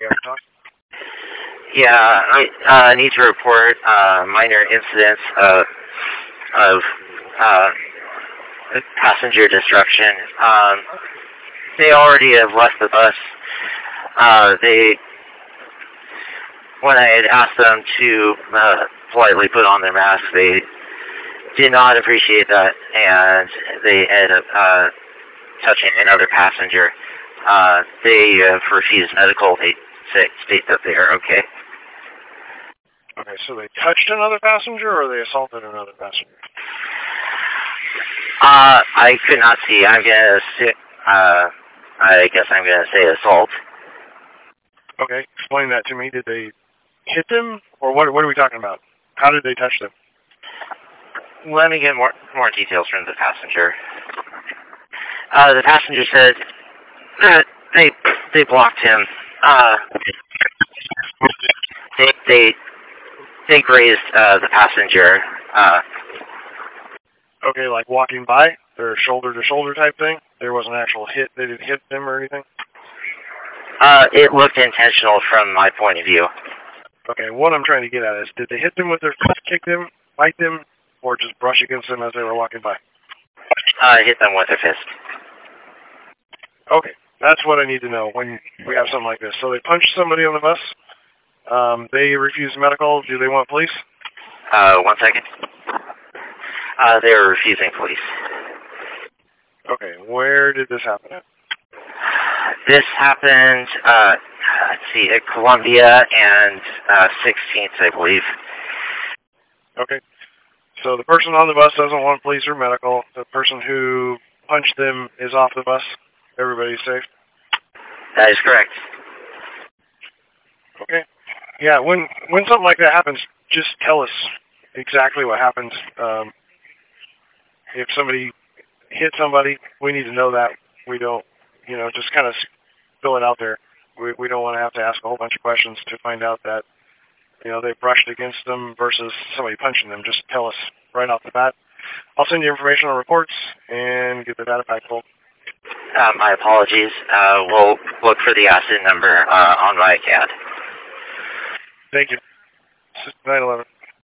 You have to talk? Yeah, I need to report minor incidents of passenger destruction. They already have left the bus. They, when I had asked them to politely put on their masks, they did not appreciate that, and they ended up touching another passenger. They refused medical. They state that they are okay. Okay, so they touched another passenger, or they assaulted another passenger? I could not see. I guess I'm gonna say assault. Okay, explain that to me. Did they hit them, or what are we talking about? How did they touch them? Let me get more details from the passenger. The passenger said that they blocked him. They grazed the passenger. Okay, like walking by, or shoulder to shoulder type thing. There was an actual hit. They didn't hit them or anything. It looked intentional from my point of view. Okay, what I'm trying to get at is, did they hit them with their fist, kick them, bite them, or just brush against them as they were walking by? Hit them with a fist. Okay, that's what I need to know when we have something like this. So they punched somebody on the bus. They refused medical. Do they want police? 1 second. They were refusing police. Okay, where did this happen at? This happened, let's see, at Columbia and 16th, I believe. Okay, so the person on the bus doesn't want police or medical. The person who punched them is off the bus. Everybody's safe? That is correct. Okay. Yeah, when something like that happens, just tell us exactly what happened. If somebody hit somebody, we need to know that. We don't, just kind of fill it out there. We don't want to have to ask a whole bunch of questions to find out that, they brushed against them versus somebody punching them. Just tell us right off the bat. I'll send you information on reports and get the data pack pulled. My apologies. We'll look for the asset number on my CAD. Thank you. 911.